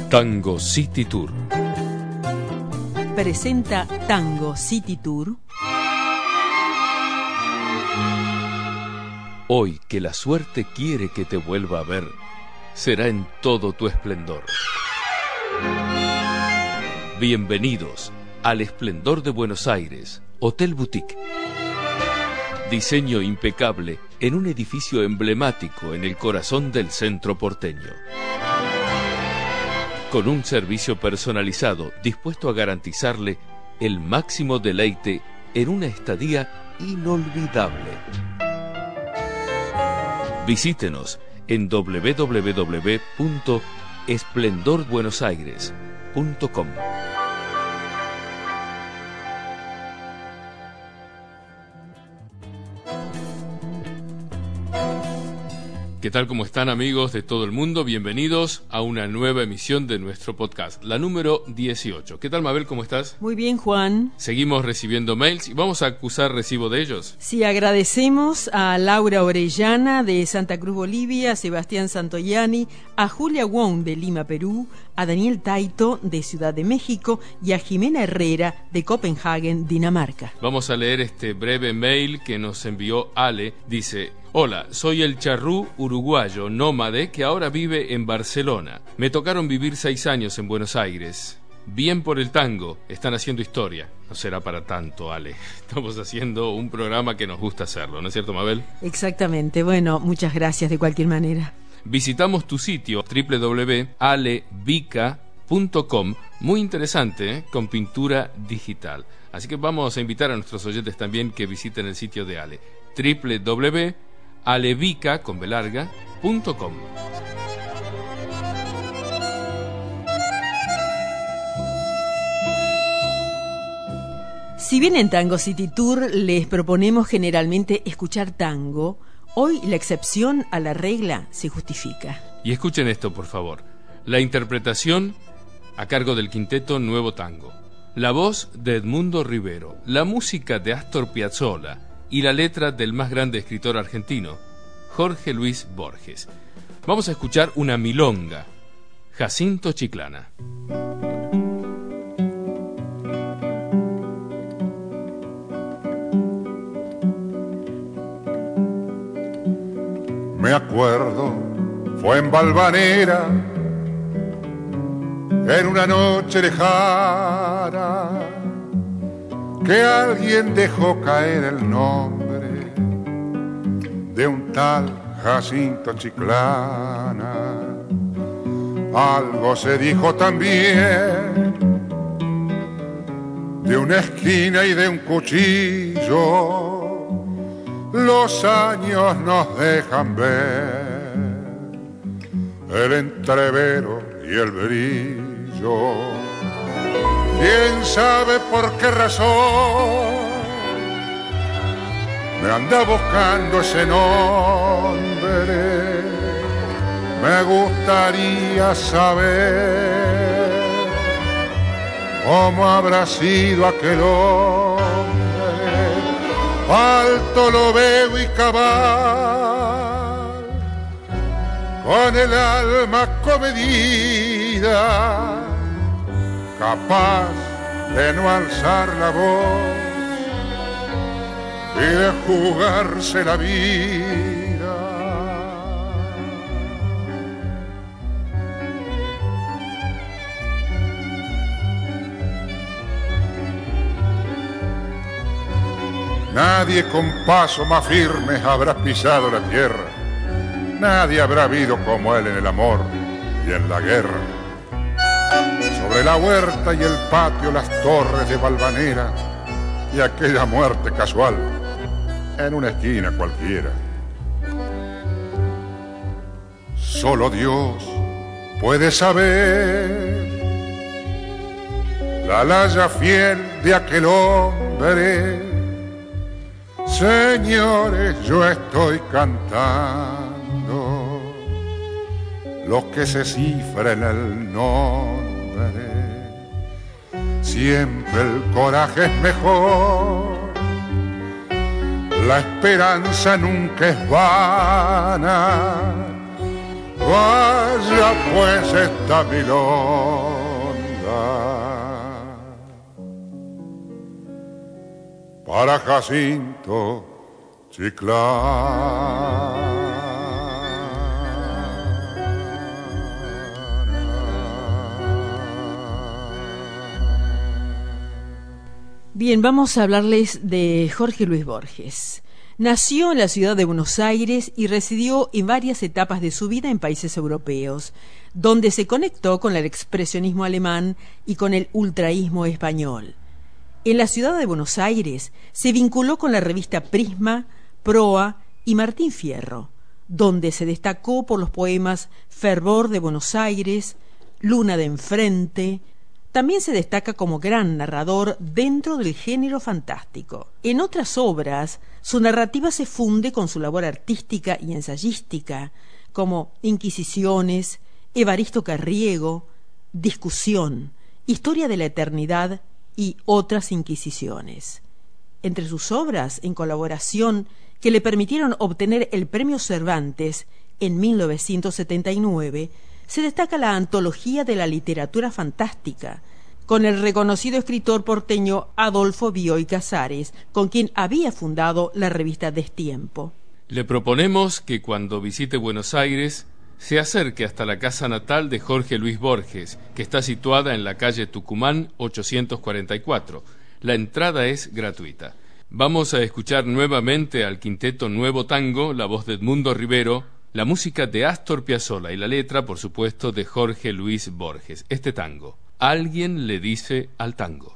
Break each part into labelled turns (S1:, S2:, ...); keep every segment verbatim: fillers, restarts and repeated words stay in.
S1: Tango City Tour
S2: presenta Tango City Tour.
S1: Hoy que la suerte quiere que te vuelva a ver, será en todo tu esplendor. Bienvenidos al Esplendor de Buenos Aires, Hotel Boutique. Diseño impecable en un edificio emblemático en el corazón del centro porteño. Con un servicio personalizado dispuesto a garantizarle el máximo deleite en una estadía inolvidable. Visítenos en doble u doble u doble u punto esplendor buenos aires punto com. ¿Qué tal? ¿Cómo están, amigos de todo el mundo? Bienvenidos a una nueva emisión de nuestro podcast, la número dieciocho. ¿Qué tal, Mabel? ¿Cómo estás?
S2: Muy bien, Juan.
S1: Seguimos recibiendo mails y vamos a acusar recibo de ellos.
S2: Sí, agradecemos a Laura Orellana de Santa Cruz, Bolivia, a Sebastián Santoyani, a Julia Wong de Lima, Perú, a Daniel Taito de Ciudad de México y a Jimena Herrera de Copenhagen, Dinamarca.
S1: Vamos a leer este breve mail que nos envió Ale. Dice: hola, soy el charrú uruguayo nómade que ahora vive en Barcelona. Me tocaron vivir seis años en Buenos Aires. Bien por el tango, están haciendo historia. No será para tanto, Ale. Estamos haciendo un programa que nos gusta hacerlo, ¿no es cierto, Mabel?
S2: Exactamente. Bueno, muchas gracias de cualquier manera.
S1: Visitamos tu sitio doble u doble u doble u punto alevica punto com, muy interesante, ¿eh? Con pintura digital. Así que vamos a invitar a nuestros oyentes también que visiten el sitio de Ale, doble u doble u doble u punto alevica con b larga punto com.
S2: Si bien en Tango City Tour les proponemos generalmente escuchar tango, hoy la excepción a la regla se justifica.
S1: Y escuchen esto, por favor. La interpretación a cargo del quinteto Nuevo Tango, la voz de Edmundo Rivero, la música de Astor Piazzolla y la letra del más grande escritor argentino, Jorge Luis Borges. Vamos a escuchar una milonga, Jacinto Chiclana.
S3: Me acuerdo, fue en Valvanera, en una noche lejana, que alguien dejó caer el nombre de un tal Jacinto Chiclana. Algo se dijo también de una esquina y de un cuchillo. Los años nos dejan ver el entrevero y el brillo. ¿Quién sabe por qué razón me anda buscando ese nombre? Me gustaría saber cómo habrá sido aquel hombre. Alto lo veo y cabal, con el alma comedida, capaz de no alzar la voz y de jugarse la vida. Nadie con paso más firme habrá pisado la tierra. Nadie habrá habido como él en el amor y en la guerra. Sobre la huerta y el patio, las torres de Valvanera y aquella muerte casual en una esquina cualquiera. Solo Dios puede saber la laya fiel de aquel hombre. Señores, yo estoy cantando lo que se cifra en el nombre. Siempre el coraje es mejor, la esperanza nunca es vana. Vaya pues esta milonga para Jacinto Chiclana.
S2: Bien, vamos a hablarles de Jorge Luis Borges. Nació en la ciudad de Buenos Aires y residió en varias etapas de su vida en países europeos, donde se conectó con el expresionismo alemán y con el ultraísmo español. En la ciudad de Buenos Aires se vinculó con la revista Prisma, Proa y Martín Fierro, donde se destacó por los poemas Fervor de Buenos Aires, Luna de Enfrente. También se destaca como gran narrador dentro del género fantástico. En otras obras, su narrativa se funde con su labor artística y ensayística, como Inquisiciones, Evaristo Carriego, Discusión, Historia de la Eternidad y Otras Inquisiciones. Entre sus obras en colaboración que le permitieron obtener el Premio Cervantes en mil novecientos setenta y nueve, se destaca la Antología de la Literatura Fantástica, con el reconocido escritor porteño Adolfo Bioy Casares, con quien había fundado la revista Destiempo.
S1: Le proponemos que cuando visite Buenos Aires se acerque hasta la casa natal de Jorge Luis Borges, que está situada en la calle Tucumán ochocientos cuarenta y cuatro. La entrada es gratuita. Vamos a escuchar nuevamente al quinteto Nuevo Tango, la voz de Edmundo Rivero, la música de Astor Piazzolla y la letra, por supuesto, de Jorge Luis Borges. Este tango, Alguien le dice al tango.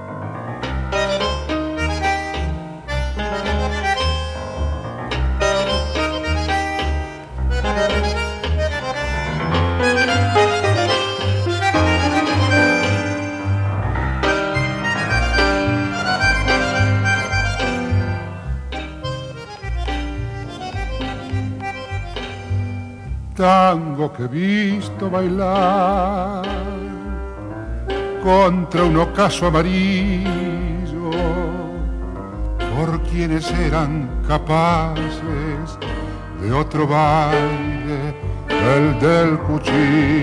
S3: Tango que he visto bailar contra un ocaso amarillo, por quienes eran capaces de otro baile, el del cuchillo.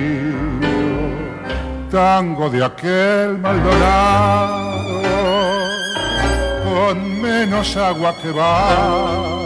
S3: Tango de aquel Maldonado, con menos agua que barro,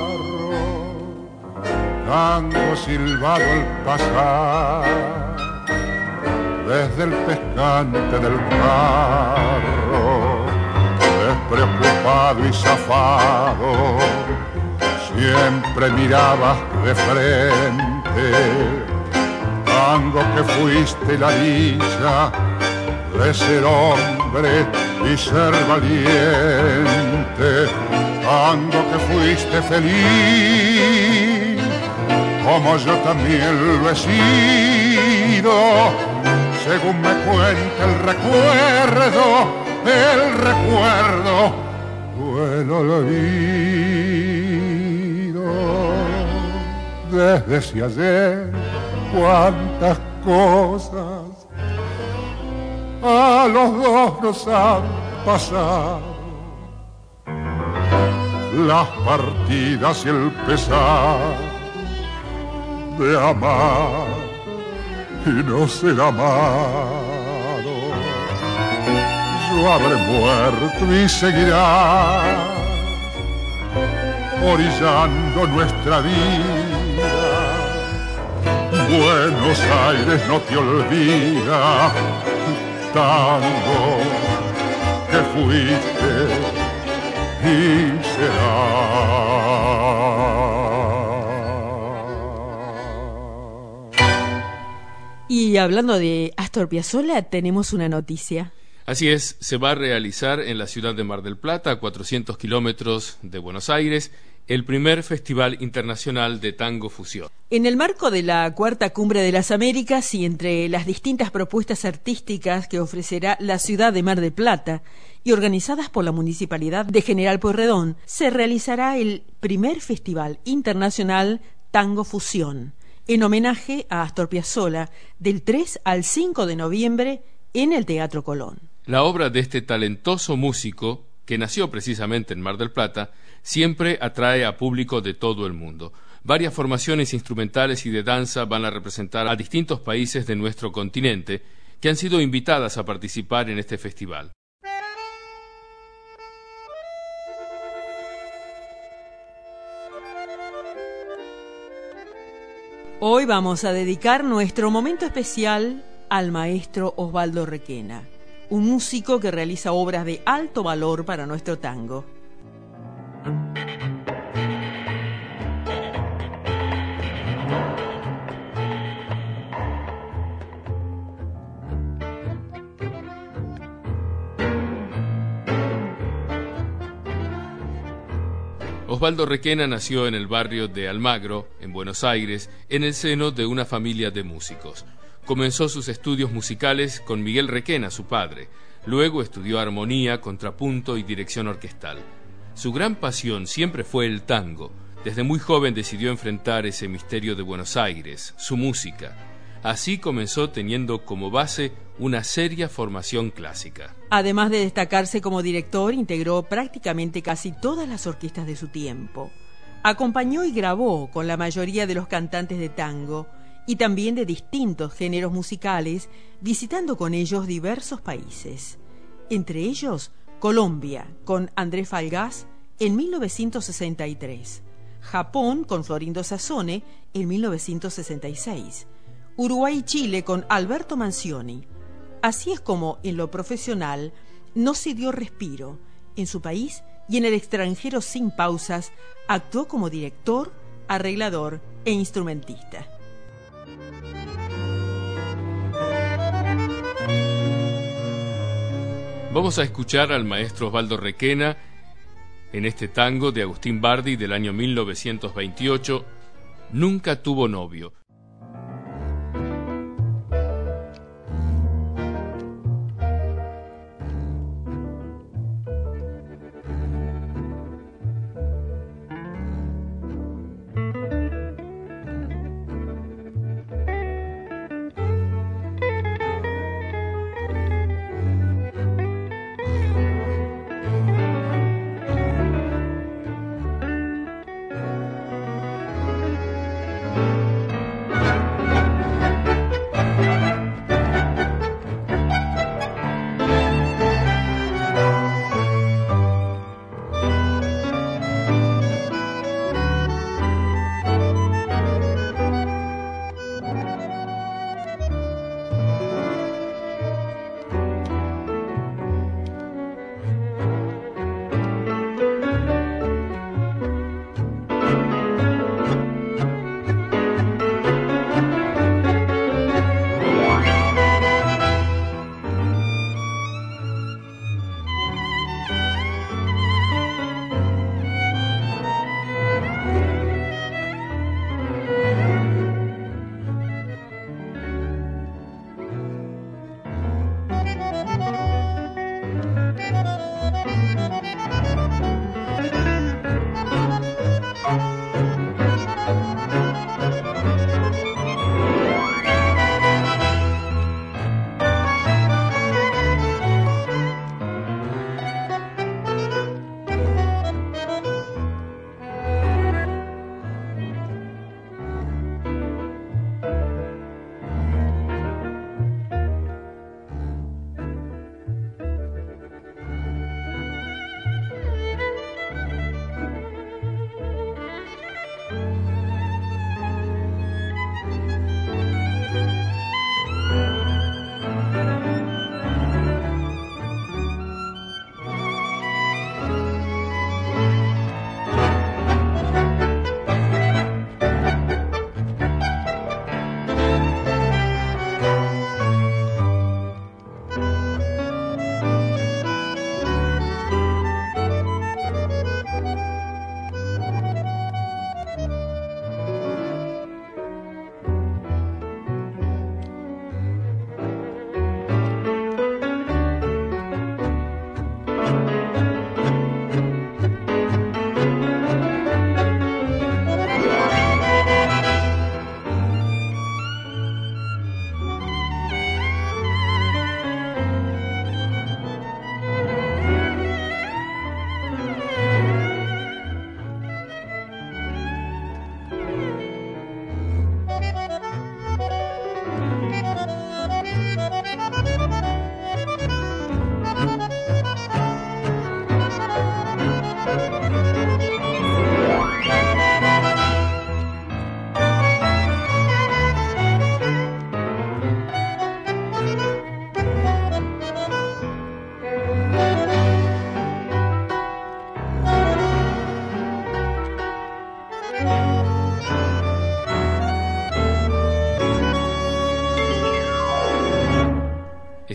S3: tango silbado al pasar desde el pescante del carro, despreocupado y zafado, siempre mirabas de frente. Tango que fuiste la dicha de ser hombre y ser valiente. Tango que fuiste feliz, como yo también lo he sido, según me cuenta el recuerdo, el recuerdo, el olvido. Desde ese ayer, cuántas cosas a los dos nos han pasado, las partidas y el pesar de amar y no ser amado. Yo habré muerto y seguirá orillando nuestra vida. Buenos Aires no te olvida, tango que fuiste y será.
S2: Y hablando de Astor Piazzolla, tenemos una noticia.
S1: Así es, se va a realizar en la ciudad de Mar del Plata, a cuatrocientos kilómetros de Buenos Aires, el primer Festival Internacional de Tango Fusión.
S2: En el marco de la Cuarta Cumbre de las Américas y entre las distintas propuestas artísticas que ofrecerá la ciudad de Mar del Plata y organizadas por la Municipalidad de General Pueyrredón, se realizará el primer Festival Internacional Tango Fusión, en homenaje a Astor Piazzolla, del tres al cinco de noviembre en el Teatro Colón.
S1: La obra de este talentoso músico, que nació precisamente en Mar del Plata, siempre atrae a público de todo el mundo. Varias formaciones instrumentales y de danza van a representar a distintos países de nuestro continente que han sido invitadas a participar en este festival.
S2: Hoy vamos a dedicar nuestro momento especial al maestro Osvaldo Requena, un músico que realiza obras de alto valor para nuestro tango.
S1: Osvaldo Requena nació en el barrio de Almagro, en Buenos Aires, en el seno de una familia de músicos. Comenzó sus estudios musicales con Miguel Requena, su padre. Luego estudió armonía, contrapunto y dirección orquestal. Su gran pasión siempre fue el tango. Desde muy joven decidió enfrentar ese misterio de Buenos Aires, su música. Así comenzó teniendo como base una seria formación clásica.
S2: Además de destacarse como director, integró prácticamente casi todas las orquestas de su tiempo. Acompañó y grabó con la mayoría de los cantantes de tango y también de distintos géneros musicales, visitando con ellos diversos países. Entre ellos, Colombia, con Andrés Falgás en mil novecientos sesenta y tres, Japón con Florindo Sassone en mil novecientos sesenta y seis, Uruguay y Chile con Alberto Manzioni. Así es como, en lo profesional, no se dio respiro. En su país y en el extranjero sin pausas, actuó como director, arreglador e instrumentista.
S1: Vamos a escuchar al maestro Osvaldo Requena en este tango de Agustín Bardi del año mil novecientos veintiocho, Nunca tuvo novio.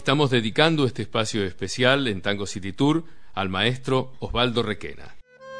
S1: Estamos dedicando este espacio especial en Tango City Tour al maestro Osvaldo Requena.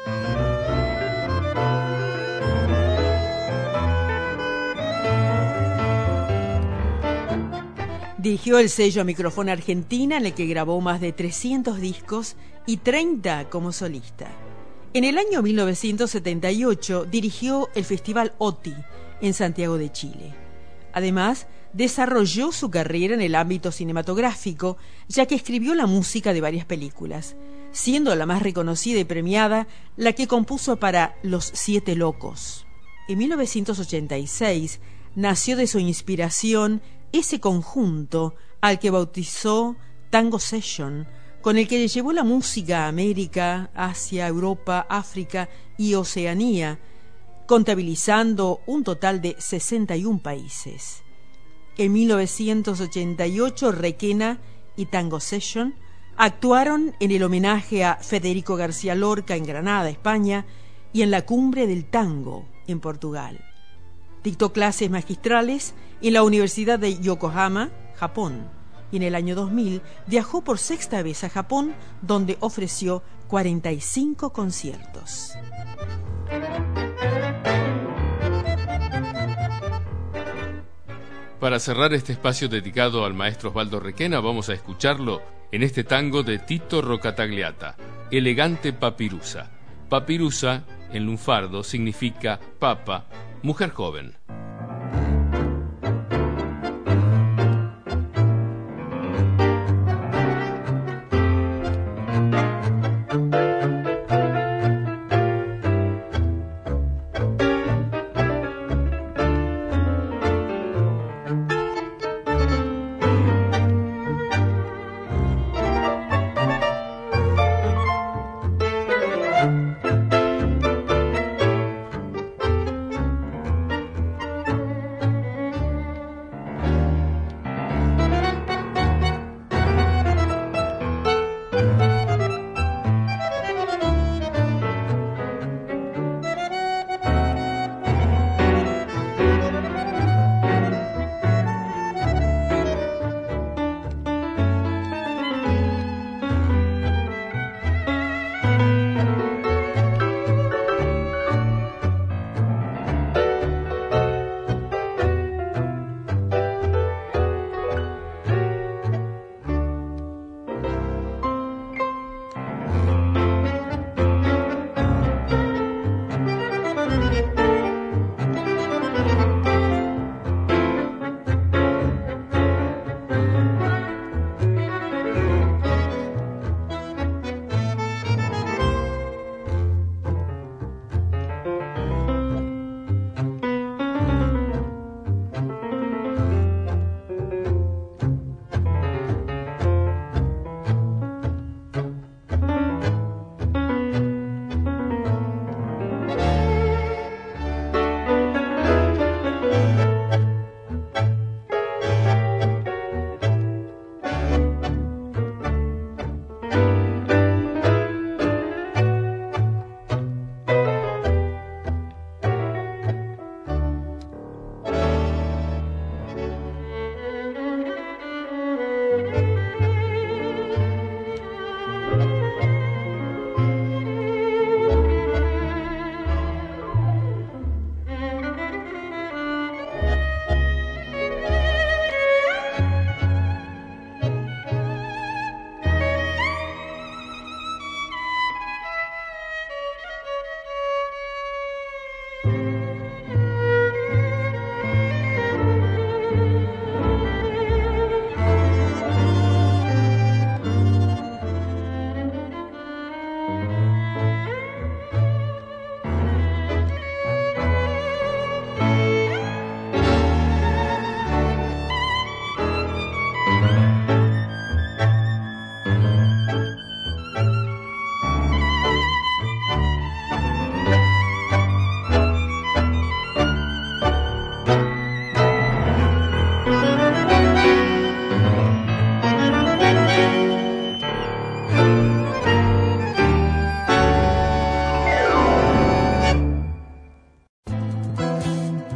S2: Dirigió el sello Micrófono Argentina, en el que grabó más de trescientos discos y treinta como solista. En el año mil novecientos setenta y ocho dirigió el Festival OTI en Santiago de Chile. Además, desarrolló su carrera en el ámbito cinematográfico, ya que escribió la música de varias películas, siendo la más reconocida y premiada la que compuso para Los Siete Locos. En mil novecientos ochenta y seis nació de su inspiración ese conjunto al que bautizó Tango Session, con el que llevó la música a América, Asia, Europa, África y Oceanía, contabilizando un total de sesenta y un países. En mil novecientos ochenta y ocho, Requena y Tango Session actuaron en el homenaje a Federico García Lorca en Granada, España, y en la Cumbre del Tango en Portugal. Dictó clases magistrales en la Universidad de Yokohama, Japón, y en el año dos mil viajó por sexta vez a Japón, donde ofreció cuarenta y cinco conciertos.
S1: Para cerrar este espacio dedicado al maestro Osvaldo Requena, vamos a escucharlo en este tango de Tito Rocatagliata, Elegante Papirusa. Papirusa, en lunfardo, significa papa, mujer joven.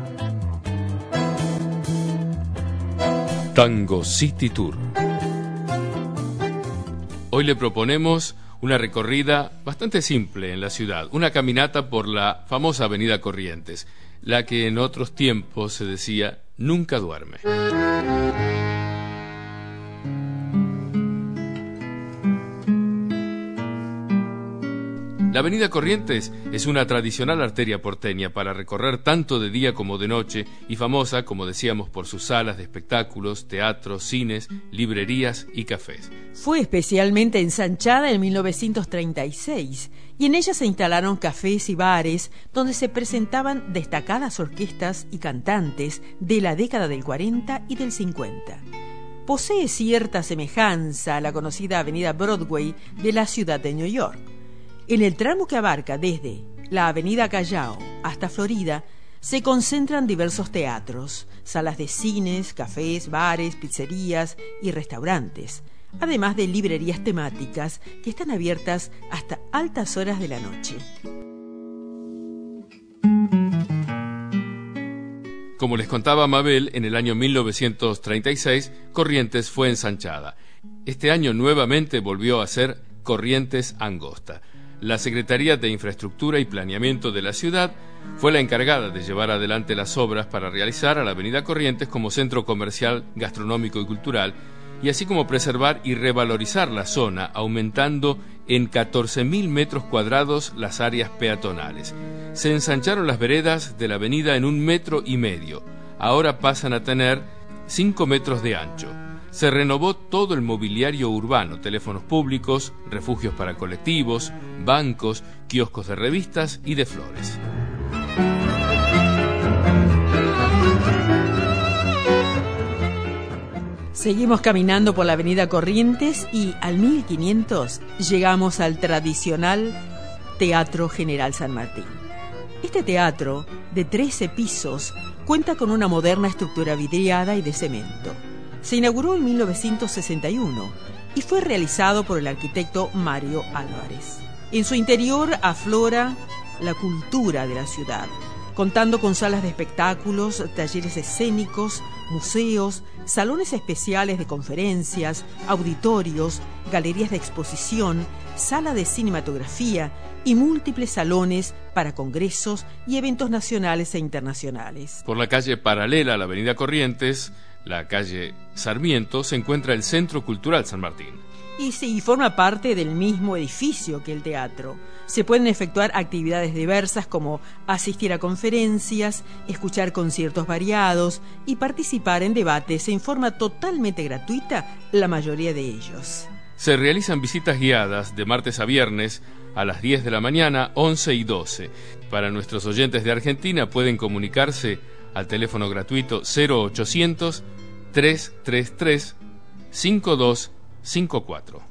S1: Tango City Tour. Hoy le proponemos una recorrida bastante simple en la ciudad, una caminata por la famosa Avenida Corrientes, la que en otros tiempos se decía nunca duerme. La Avenida Corrientes es una tradicional arteria porteña para recorrer tanto de día como de noche y famosa, como decíamos, por sus salas de espectáculos, teatros, cines, librerías y cafés.
S2: Fue especialmente ensanchada en mil novecientos treinta y seis y en ella se instalaron cafés y bares donde se presentaban destacadas orquestas y cantantes de la década del cuarenta y del cincuenta. Posee cierta semejanza a la conocida Avenida Broadway de la ciudad de New York. En el tramo que abarca desde la Avenida Callao hasta Florida, se concentran diversos teatros, salas de cines, cafés, bares, pizzerías y restaurantes, además de librerías temáticas que están abiertas hasta altas horas de la noche.
S1: Como les contaba Mabel, en el año mil novecientos treinta y seis, Corrientes fue ensanchada. Este año nuevamente volvió a ser Corrientes Angosta. La Secretaría de Infraestructura y Planeamiento de la ciudad fue la encargada de llevar adelante las obras para realizar a la Avenida Corrientes como centro comercial, gastronómico y cultural, y así como preservar y revalorizar la zona, aumentando en catorce mil metros cuadrados las áreas peatonales. Se ensancharon las veredas de la avenida en un metro y medio. Ahora pasan a tener cinco metros de ancho. Se renovó todo el mobiliario urbano, teléfonos públicos, refugios para colectivos, bancos, kioscos de revistas y de flores.
S2: Seguimos caminando por la Avenida Corrientes y al mil quinientos llegamos al tradicional Teatro General San Martín. Este teatro, de trece pisos, cuenta con una moderna estructura vidriada y de cemento. Se inauguró en mil novecientos sesenta y uno y fue realizado por el arquitecto Mario Álvarez. En su interior aflora la cultura de la ciudad, contando con salas de espectáculos, talleres escénicos, museos, salones especiales de conferencias, auditorios, galerías de exposición, sala de cinematografía y múltiples salones para congresos y eventos nacionales e internacionales.
S1: Por la calle paralela a la Avenida Corrientes, la calle Sarmiento, se encuentra el Centro Cultural San Martín.
S2: Y sí, forma parte del mismo edificio que el teatro. Se pueden efectuar actividades diversas como asistir a conferencias, escuchar conciertos variados y participar en debates en forma totalmente gratuita, la mayoría de ellos.
S1: Se realizan visitas guiadas de martes a viernes a las diez de la mañana, once y doce. Para nuestros oyentes de Argentina pueden comunicarse al teléfono gratuito cero ochocientos, trescientos treinta y tres, cincuenta y dos cincuenta y cuatro.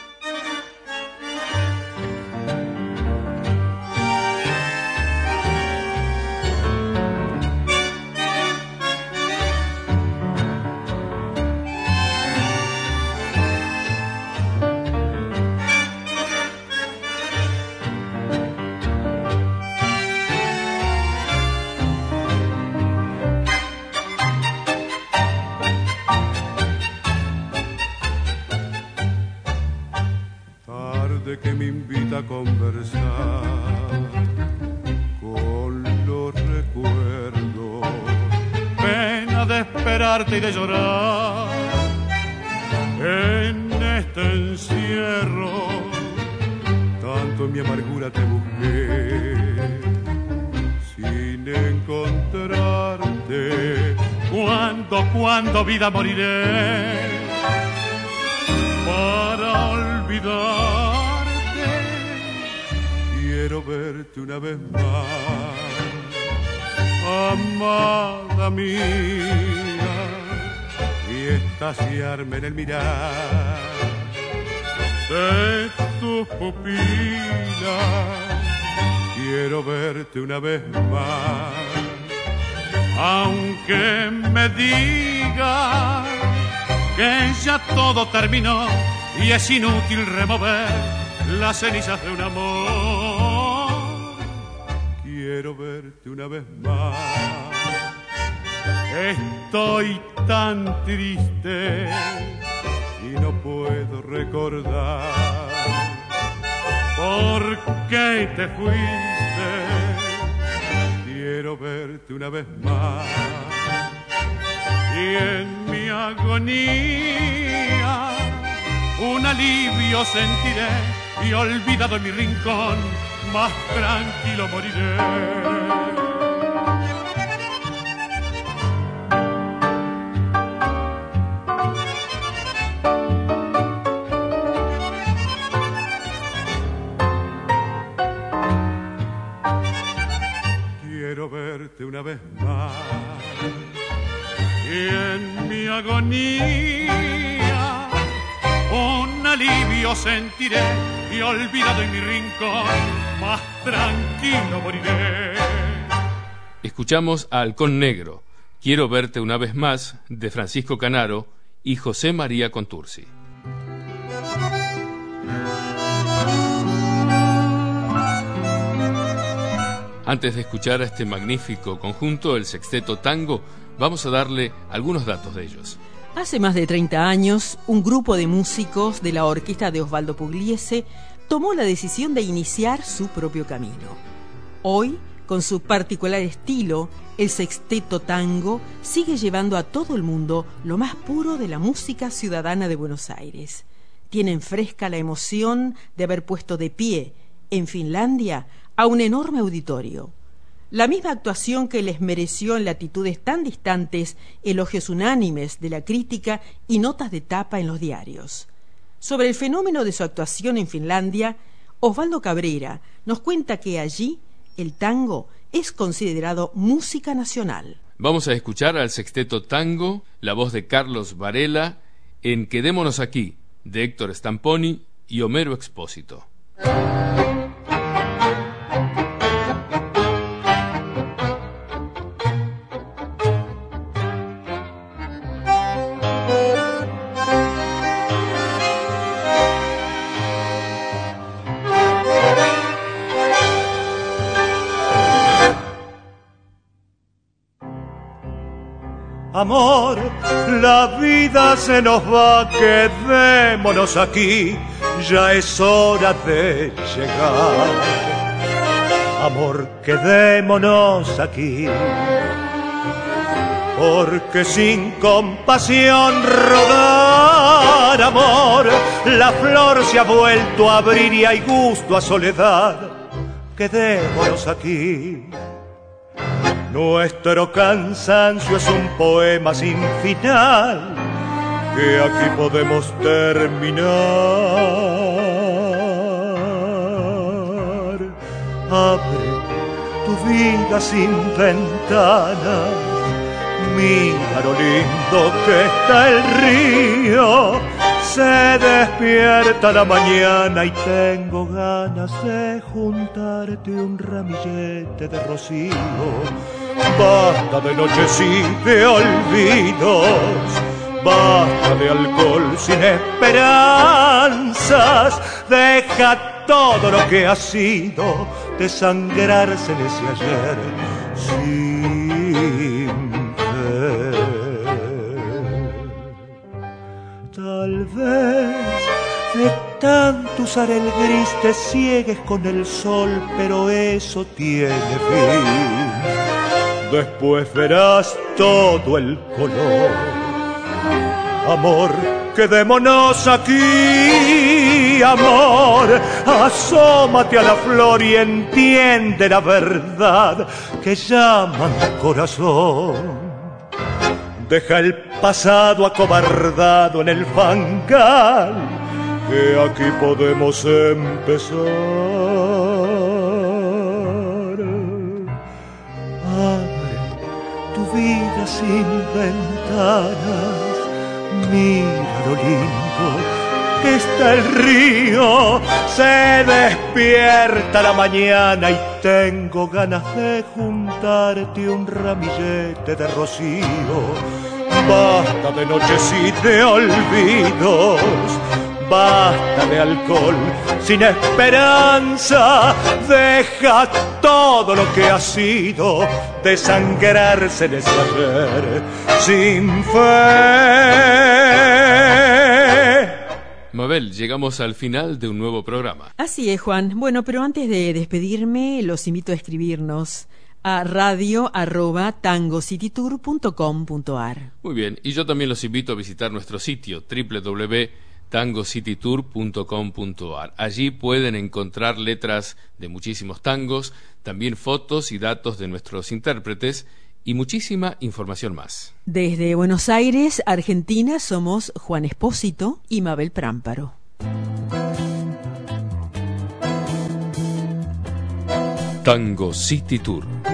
S4: Que me invita a conversar con los recuerdos, pena de esperarte y de llorar en este encierro. Tanto en mi amargura te busqué sin encontrarte. Cuando, cuando vida moriré para olvidar. Quiero verte una vez más, amada mía, y estaciarme en el mirar de tus pupilas. Quiero verte una vez más, aunque me digas que ya todo terminó y es inútil remover las cenizas de un amor. Quiero verte una vez más. Estoy tan triste y no puedo recordar. ¿Por qué te fuiste? Quiero verte una vez más. Y en mi agonía un alivio sentiré, y olvidado en mi rincón, más tranquilo moriré. Quiero verte una vez más. Y en mi agonía un alivio sentiré, y olvidado en mi rincón, más tranquilo moriré.
S1: Escuchamos a Halcón Negro, Quiero verte una vez más, de Francisco Canaro y José María Contursi. Antes de escuchar a este magnífico conjunto, el Sexteto Tango, vamos a darle algunos datos de ellos.
S2: Hace más de treinta años, un grupo de músicos de la orquesta de Osvaldo Pugliese tomó la decisión de iniciar su propio camino. Hoy, con su particular estilo, el Sexteto Tango sigue llevando a todo el mundo lo más puro de la música ciudadana de Buenos Aires. Tienen fresca la emoción de haber puesto de pie, en Finlandia, a un enorme auditorio. La misma actuación que les mereció en latitudes tan distantes elogios unánimes de la crítica y notas de tapa en los diarios. Sobre el fenómeno de su actuación en Finlandia, Osvaldo Cabrera nos cuenta que allí el tango es considerado música nacional.
S1: Vamos a escuchar al Sexteto Tango, la voz de Carlos Varela, en Quedémonos aquí, de Héctor Stamponi y Homero Expósito.
S5: Amor, la vida se nos va, quedémonos aquí, ya es hora de llegar. Amor, quedémonos aquí, porque sin compasión rodar, amor, la flor se ha vuelto a abrir y hay gusto a soledad. Quedémonos aquí. Nuestro cansancio es un poema sin final, que aquí podemos terminar. Abre tu vida sin ventanas, mira lo lindo que está el río. Se despierta la mañana y tengo ganas de juntarte un ramillete de rocío. Basta de noches y de olvidos, basta de alcohol sin esperanzas. Deja todo lo que ha sido desangrarse en ese ayer sin fe. Tal vez de tanto usar el gris te ciegues con el sol, pero eso tiene fin. Después verás todo el color. Amor, quedémonos aquí, amor. Asómate a la flor y entiende la verdad que llaman corazón. Deja el pasado acobardado en el fangal, que aquí podemos empezar. Abre tu vida sin ventanas, mira lo lindo que está el río. Se despierta la mañana y tengo ganas de juntarte un ramillete de rocío. Basta de noches y de olvidos, basta de alcohol sin esperanza. Deja todo lo que ha sido desangrarse en ese ayer sin fe.
S1: Mabel, llegamos al final de un nuevo programa.
S2: Así es, Juan. Bueno, pero antes de despedirme, los invito a escribirnos a radio arroba tangocitytour punto com punto a r.
S1: Muy bien, y yo también los invito a visitar nuestro sitio doble u doble u doble u punto tangocitytour punto com punto a r. Allí pueden encontrar letras de muchísimos tangos, también fotos y datos de nuestros intérpretes y muchísima información más.
S2: Desde Buenos Aires, Argentina, somos Juan Espósito y Mabel Prámparo.
S1: Tango City Tour.